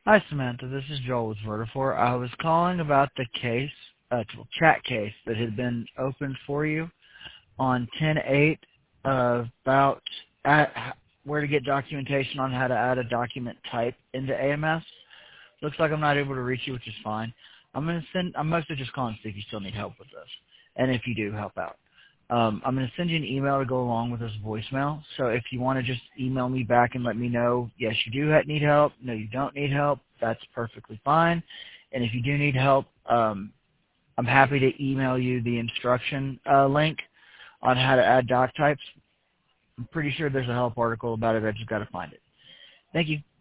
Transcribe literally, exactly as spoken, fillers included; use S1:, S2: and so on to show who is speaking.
S1: Hi, Samantha. This is Joel with Vertifor. I was calling about the case, uh, chat case that had been opened for you on ten eight uh, about at, where to get documentation on how to add a document type into A M S. Looks like I'm not able to reach you, which is fine. I'm gonna send. I'm mostly just calling to see if you still need help with this, and if you do, help out. Um, I'm going to send you an email to go along with this voicemail. So if you want to just email me back and let me know, yes, you do need help. No, you don't need help. That's perfectly fine. And if you do need help, um, I'm happy to email you the instruction uh, link on how to add doc types. I'm pretty sure there's a help article about it. I just got to find it. Thank you.